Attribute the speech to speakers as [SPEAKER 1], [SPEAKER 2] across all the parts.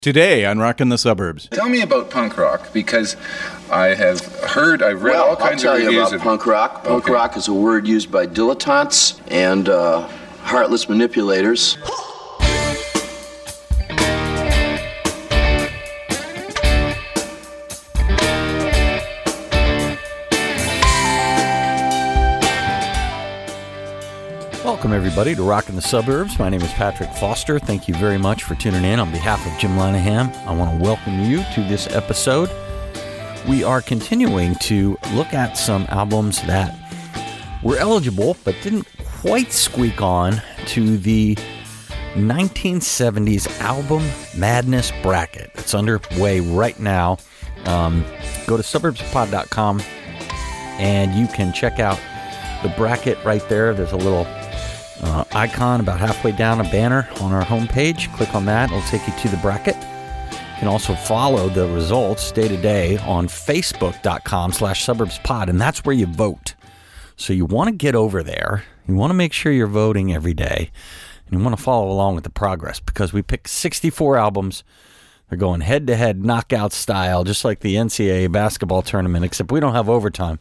[SPEAKER 1] Today on Rockin' the Suburbs.
[SPEAKER 2] Tell me about punk rock, because I've read all kinds of reviews.
[SPEAKER 3] I'll tell you about punk rock. Punk rock is a word used by dilettantes and heartless manipulators.
[SPEAKER 4] Welcome, everybody, to Rockin' the Suburbs. My name is Patrick Foster. Thank you very much for tuning in. On behalf of Jim Lanahan, I want to welcome you to this episode. We are continuing to look at some albums that were eligible but didn't quite squeak on to the 1970s Album Madness Bracket. It's underway right now. Go to suburbspod.com and you can check out the bracket right there. There's a little icon about halfway down a banner on our homepage. Click on that. It'll take you to the bracket. You can also follow the results day to day on facebook.com/suburbspod, and that's where you vote. So you want to get over there. You want to make sure you're voting every day, and you want to follow along with the progress, because we picked 64 albums. They're going head-to-head knockout style, just like the NCAA basketball tournament, except we don't have overtime.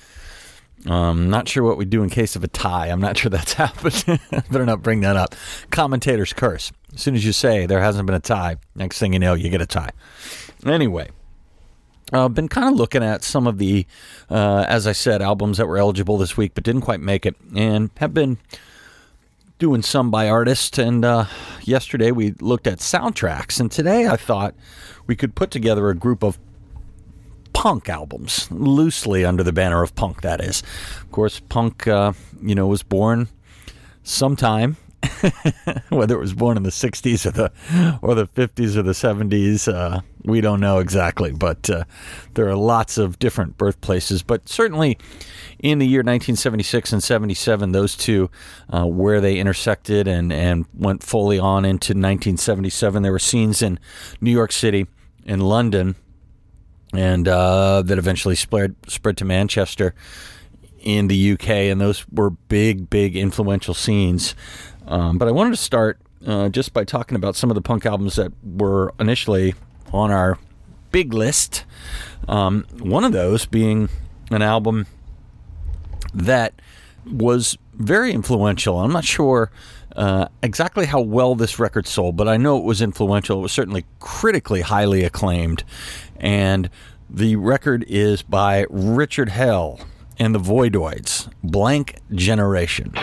[SPEAKER 4] Not sure what we do in case of a tie. I'm not sure that's happened. Better not bring that up. Commentators curse. As soon as you say there hasn't been a tie, next thing you know, you get a tie. Anyway, I've been kind of looking at some of the, as I said, albums that were eligible this week but didn't quite make it, and have been doing some by artists. And yesterday we looked at soundtracks, and today I thought we could put together a group of punk albums, loosely under the banner of punk, that is. Of course, punk, was born sometime, whether it was born in the 60s or the 50s or the 70s, we don't know exactly, but there are lots of different birthplaces. But certainly in the year 1976 and 77, those two, where they intersected and went fully on into 1977, there were scenes in New York City and London, and that eventually spread to Manchester in the UK, and those were big influential scenes. But I wanted to start just by talking about some of the punk albums that were initially on our big list. One of those being an album that was very influential. I'm not sure exactly how well this record sold, but I know it was influential. It was certainly critically highly acclaimed. And the record is by Richard Hell and the Voidoids, Blank Generation.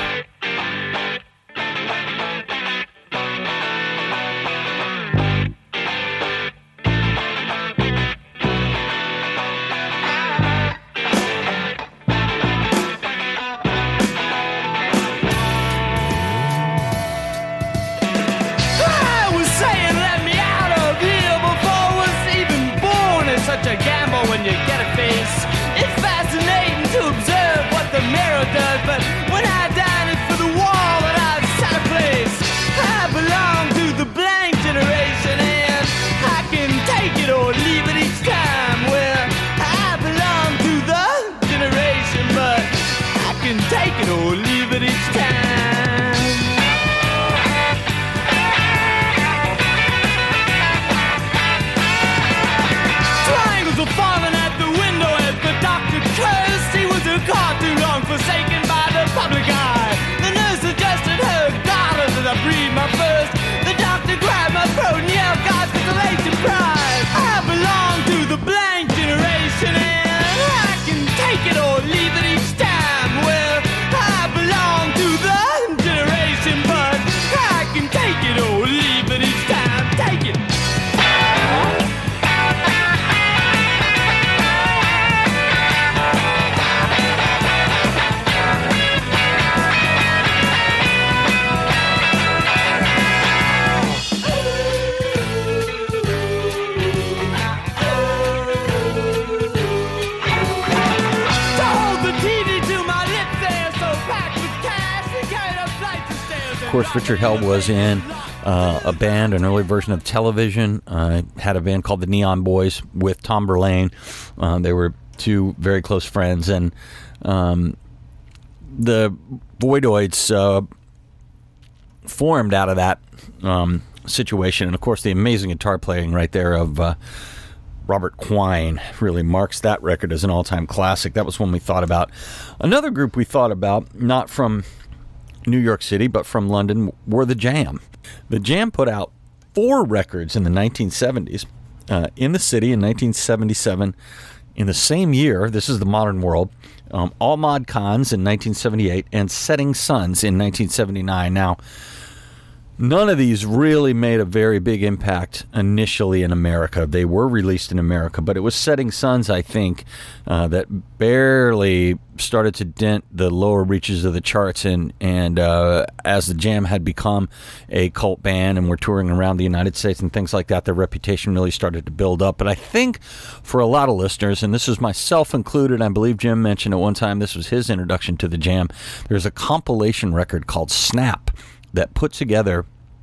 [SPEAKER 5] But when I dine, it's for the wall that I've set a place. I belong to the blank generation, and I can take it or leave it each time. Well, I belong to the generation, but I can take it or leave it each time. Triangles are falling at the window as the doctor cursed. He was a cartoon long forsaken public eye. The nurse adjusted her garters as I breathed my first. The doctor grabbed my throat and yelled, God's consolation prize. I belong to the blank generation, and I can take it or leave it each time. Well, I belong to the generation, but I can take it or leave it each time. Take it.
[SPEAKER 4] Of course, Richard Hell was in a band, an early version of Television. Had a band called the Neon Boys with Tom Verlaine. They were two very close friends, and the Voidoids formed out of that situation. And, of course, the amazing guitar playing right there of Robert Quine really marks that record as an all-time classic. That was one we thought about. Another group we thought about, not from New York City, but from London, were The Jam. The Jam put out 4 records in the 1970s. In the City in 1977. In the same year, this is the modern world, All Mod Cons in 1978 and Setting Suns in 1979. Now, none of these really made a very big impact initially in America. They were released in America, but it was Setting Suns, I think, that barely started to dent the lower reaches of the charts. And as the Jam had become a cult band and were touring around the United States and things like that, their reputation really started to build up. But I think for a lot of listeners, and this is myself included, I believe Jim mentioned at one time this was his introduction to the Jam, there's a compilation record called Snap that put together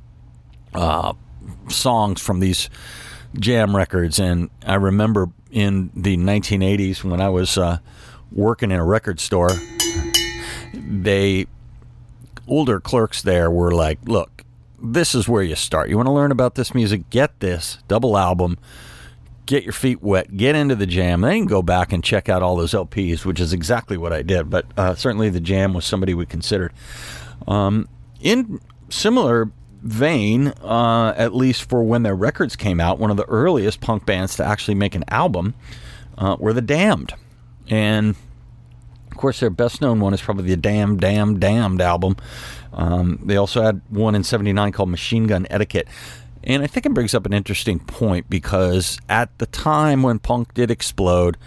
[SPEAKER 4] songs from these Jam records. And I remember in the 1980s when I was working in a record store, older clerks there were like, look, this is where you start. You want to learn about this music? Get this double album, get your feet wet, get into the Jam. Then you can go back and check out all those LPs, which is exactly what I did. But certainly the Jam was somebody we considered. In similar vein, at least for when their records came out, one of the earliest punk bands to actually make an album were The Damned. And, of course, their best-known one is probably the Damned album. They also had one in 79 called Machine Gun Etiquette. And I think it brings up an interesting point because at the time when punk did explode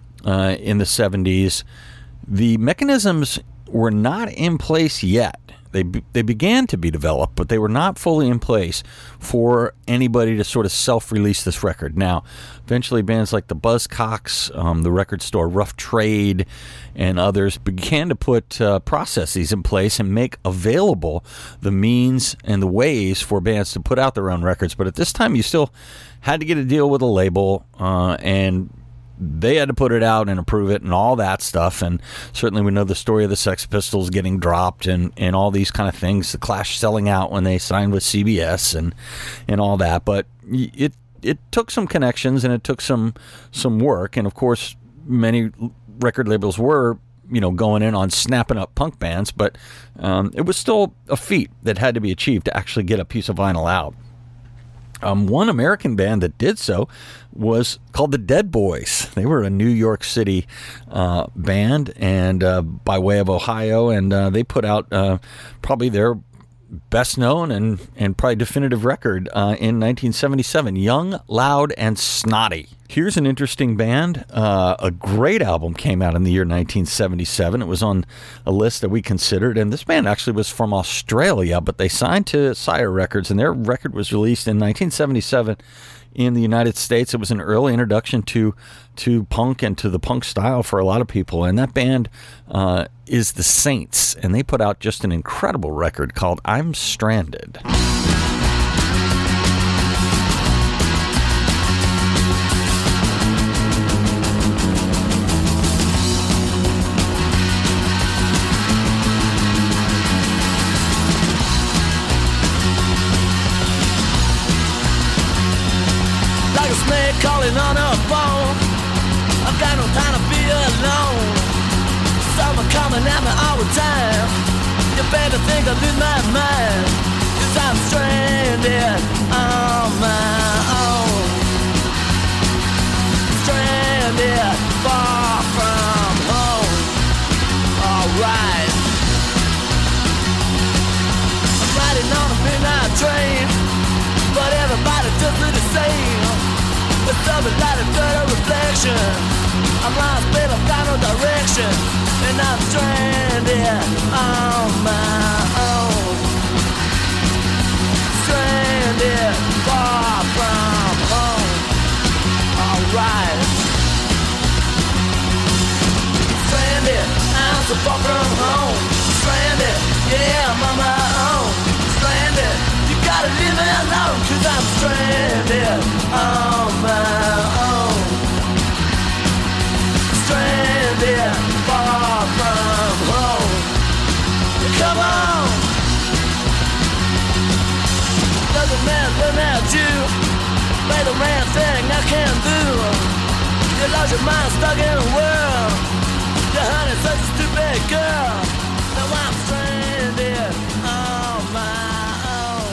[SPEAKER 4] in the 70s, the mechanisms were not in place yet. They began to be developed, but they were not fully in place for anybody to sort of self-release this record. Now, eventually bands like the Buzzcocks, the record store Rough Trade, and others began to put processes in place and make available the means and the ways for bands to put out their own records. But at this time, you still had to get a deal with a label, and they had to put it out and approve it and all that stuff. And certainly we know the story of the Sex Pistols getting dropped and all these kind of things, the Clash selling out when they signed with CBS and all that. But it took some connections and it took some work. And of course, many record labels were, going in on snapping up punk bands, but it was still a feat that had to be achieved to actually get a piece of vinyl out. One American band that did so was called the Dead Boys. They were a New York City band and by way of Ohio, and they put out probably their best known and probably definitive record in 1977, Young, Loud, and Snotty. Here's an interesting band. A great album came out in the year 1977. It was on a list that we considered, and this band actually was from Australia, but they signed to Sire Records, and their record was released in 1977 in the United States. It was an early introduction to punk and to the punk style for a lot of people, and that band is the Saints, and they put out just an incredible record called I'm Stranded.
[SPEAKER 5] Calling on a phone, I've got no time to be alone. Someone coming at me all the time. You better think I lose my mind, 'cause I'm stranded on my own. Stranded far from home. Alright, I'm riding on a midnight train, but everybody just look the same. It's something like a dirty reflection. I'm lost, but I've got no direction, and I'm stranded on my own. Stranded far from home. Alright. Stranded, I'm so far from home. Stranded, yeah, I'm on my own. Stranded, you gotta leave me alone, 'cause I'm stranded on my own. Stranded far from home. Come on. Doesn't matter damn thing I can do. You lost your mind stuck in a world. Your honey's such a stupid girl. Now I'm stranded on my own.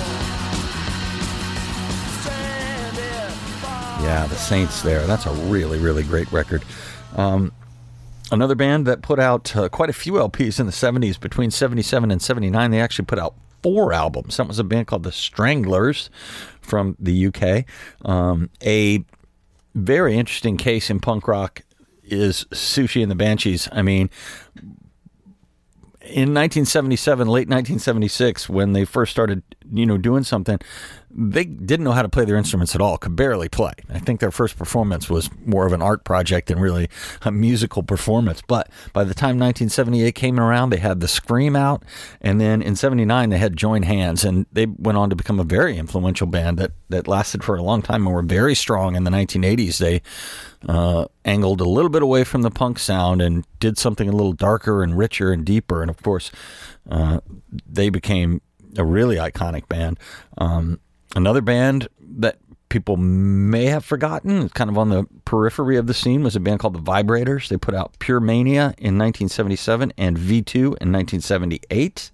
[SPEAKER 5] Stranded.
[SPEAKER 4] Yeah, the Saints there. That's a really, really great record. Another band that put out quite a few LPs in the 70s. Between 77 and 79, they actually put out 4 albums. That was a band called the Stranglers from the UK. A very interesting case in punk rock is Sushi and the Banshees. I mean, in 1977, late 1976, when they first started, doing something, they didn't know how to play their instruments at all, could barely play. I think their first performance was more of an art project than really a musical performance. But by the time 1978 came around, they had the Scream out. And then in 79, they had Join Hands. And they went on to become a very influential band that lasted for a long time and were very strong in the 1980s. They angled a little bit away from the punk sound and did something a little darker and richer and deeper. And of course, they became a really iconic band. Another band that people may have forgotten, kind of on the periphery of the scene, was a band called the Vibrators. They put out Pure Mania in 1977 and V2 in 1978.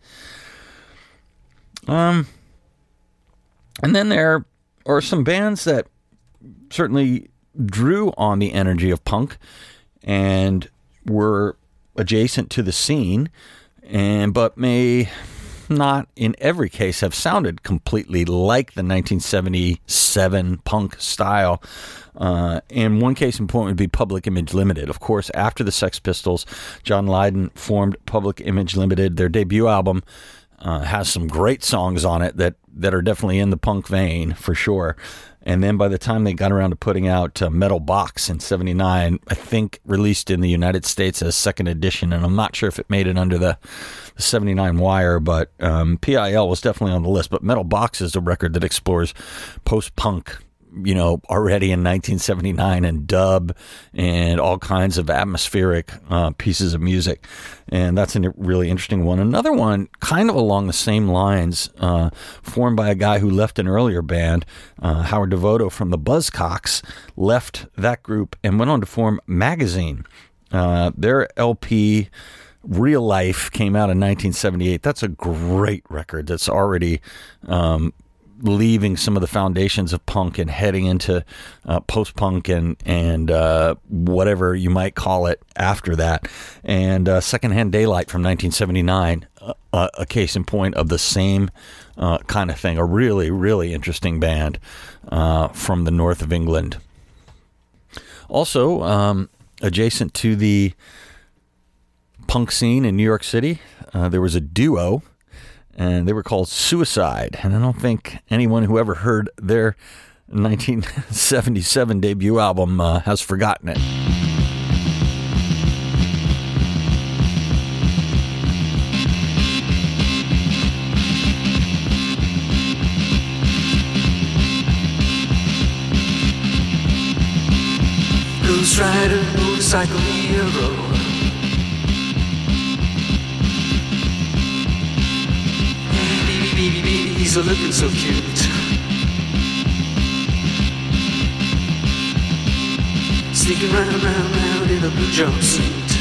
[SPEAKER 4] And then there are some bands that certainly drew on the energy of punk and were adjacent to the scene, but may not in every case have sounded completely like the 1977 punk style. And one case in point would be Public Image Limited. Of course, after the Sex Pistols, John Lydon formed Public Image Limited. Their debut album has some great songs on it that are definitely in the punk vein for sure. And then by the time they got around to putting out Metal Box in 79, I think released in the United States as second edition, and I'm not sure if it made it under the 79 wire, but PIL was definitely on the list. But Metal Box is a record that explores post-punk, already in 1979, and dub and all kinds of atmospheric pieces of music. And that's a really interesting one. Another one, kind of along the same lines, formed by a guy who left an earlier band, Howard Devoto from the Buzzcocks, left that group and went on to form Magazine. Their LP, Real Life, came out in 1978. That's a great record that's already leaving some of the foundations of punk and heading into post-punk and whatever you might call it after that. And Secondhand Daylight from 1979, a case in point of the same kind of thing. A really, really interesting band from the north of England. Also, adjacent to the punk scene in New York City, there was a duo, and they were called Suicide. And I don't think anyone who ever heard their 1977 debut album has forgotten it.
[SPEAKER 6] Ghost Rider, motorcycle hero. He's a looking so cute. Sneaking round in a blue jumpsuit.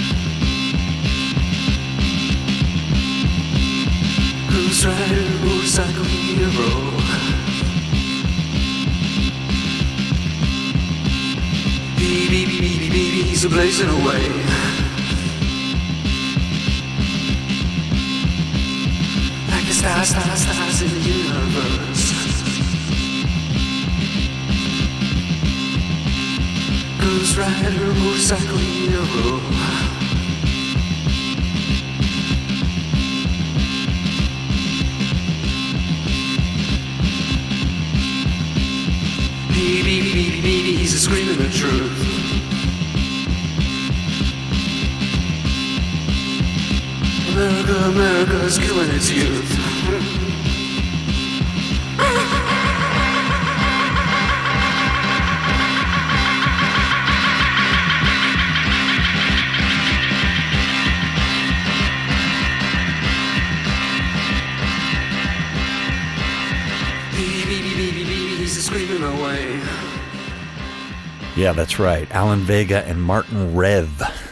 [SPEAKER 6] Ghost Rider, motorcycle hero. Baby, he's a blazing away. Stars in the universe. Ghost Rider, motorcycle hero. Baby, he's a screaming the truth. America's killing its youth. Baby, he's screaming away.
[SPEAKER 4] Yeah, that's right. Alan Vega and Martin Rev.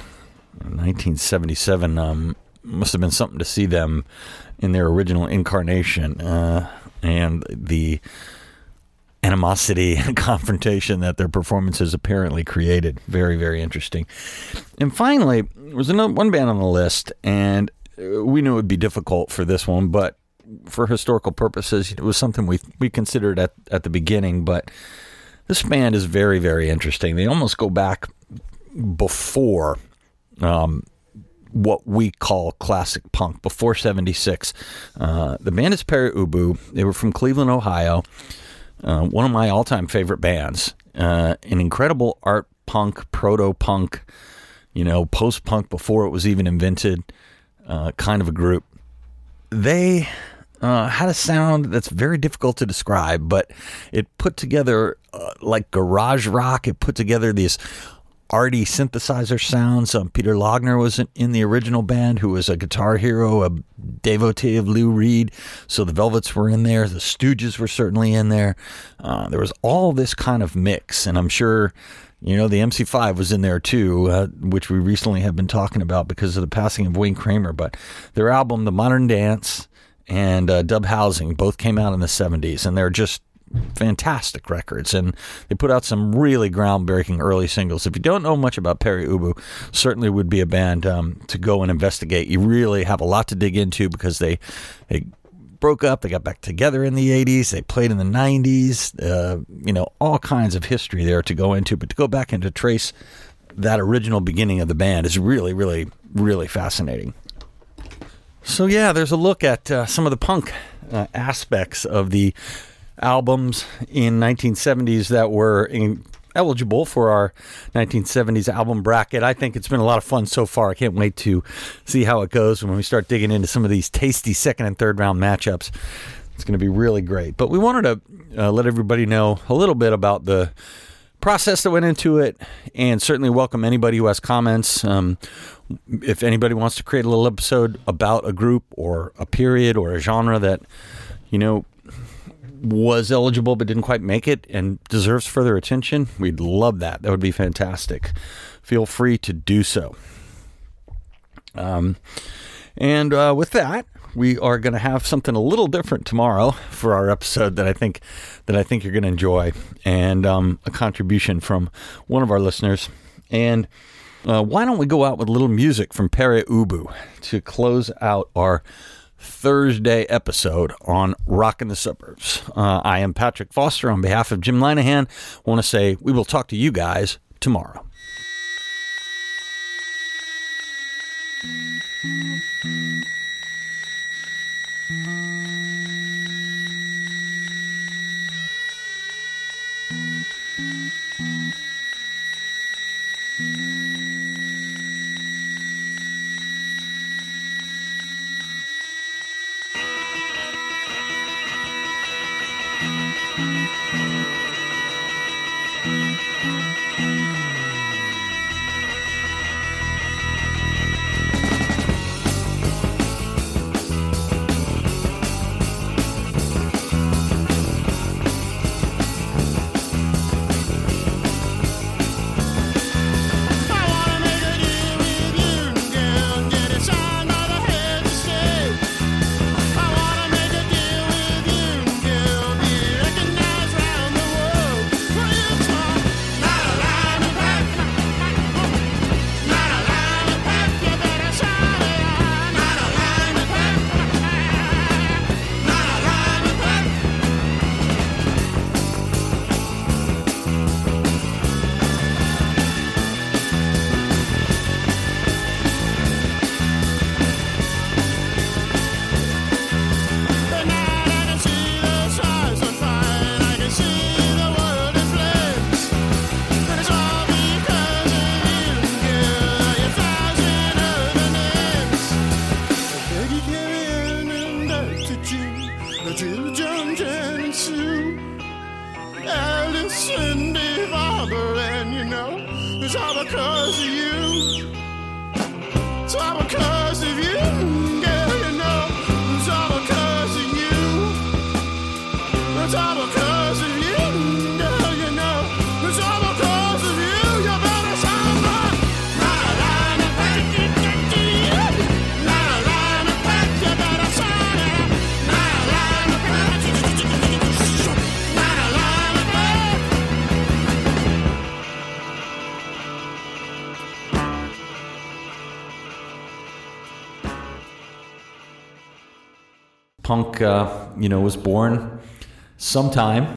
[SPEAKER 4] 1977. Must have been something to see them in their original incarnation. And the animosity and confrontation that their performances apparently created. Very, very interesting. And finally, there was one band on the list, and we knew it would be difficult for this one, but for historical purposes, it was something we considered at the beginning. But this band is very, very interesting. They almost go back before what we call classic punk, before 76. The band is Pere Ubu. They were from Cleveland, Ohio. One of my all-time favorite bands. An incredible art punk, proto-punk, post-punk before it was even invented, kind of a group. They had a sound that's very difficult to describe, but it put together like garage rock. It put together these arty synthesizer sounds. Peter Logner was in the original band, who was a guitar hero, a devotee of Lou Reed. So the Velvets were in there. The Stooges were certainly in there. There was all this kind of mix, and I'm sure the MC5 was in there too, which we recently have been talking about because of the passing of Wayne Kramer. But their album, The Modern Dance and Dub Housing, both came out in the 70s, and they're just fantastic records, and they put out some really groundbreaking early singles. If you don't know much about Pere Ubu, certainly would be a band to go and investigate. You really have a lot to dig into because they broke up, they got back together in the 80s, they played in the 90s, all kinds of history there to go into. But to go back and to trace that original beginning of the band is really, really, really fascinating. So yeah, there's a look at some of the punk aspects of the albums in 1970s that were eligible for our 1970s album bracket. I think it's been a lot of fun so far. I can't wait to see how it goes when we start digging into some of these tasty second and third round matchups. It's going to be really great. But we wanted to let everybody know a little bit about the process that went into it, and certainly welcome anybody who has comments. If anybody wants to create a little episode about a group or a period or a genre that, was eligible but didn't quite make it and deserves further attention, we'd love that. That would be fantastic. Feel free to do so. And with that, we are going to have something a little different tomorrow for our episode that I think you're going to enjoy, and a contribution from one of our listeners. And why don't we go out with a little music from Pere Ubu to close out our Thursday episode on Rockin' the Suburbs. I am Patrick Foster on behalf of Jim Linehan. I want to say we will talk to you guys tomorrow.
[SPEAKER 7] It's all because of you. It's all because of you, girl, you know. It's all because of you. It's all because of you, girl, you know. It's all because of
[SPEAKER 4] Punk, was born sometime